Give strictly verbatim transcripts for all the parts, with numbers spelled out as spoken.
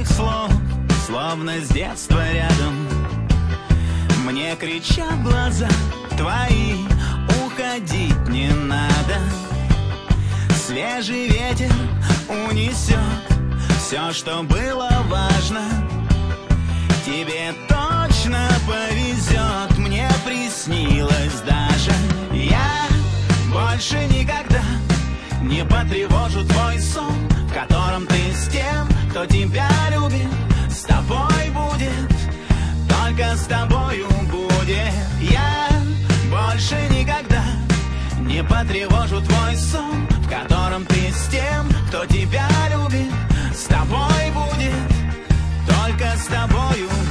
твоих слов, словно с детства рядом. Мне кричат глаза твои, уходить не надо. Свежий ветер унесет все, что было важно. Тебе точно повезет, мне приснилось даже. Я больше никогда не потревожу твой сон, в котором ты с тем, кто тебя любит. С тобой будет, только с тобою будет. Я больше никогда не потревожу твой сон, в котором ты с тем, кто тебя любит. С тобой будет, только с тобою будет.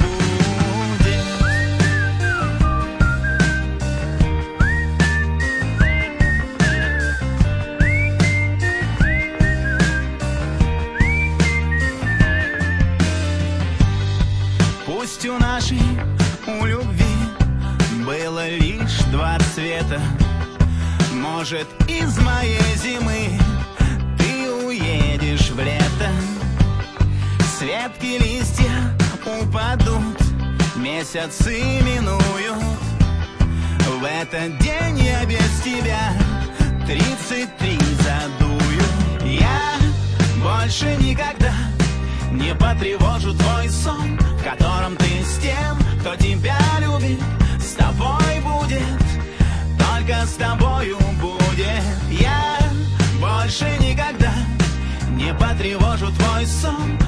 Пусть у нашей, у любви было лишь два цвета. Может, из моей зимы ты уедешь в лето. С ветки листья упадут, месяцы минуют. В этот день я без тебя тридцать три задую. Я больше никогда не потревожу твой сон, в котором ты с тем, кто тебя любит. С тобой будет, только с тобою будет. Я больше никогда не потревожу твой сон,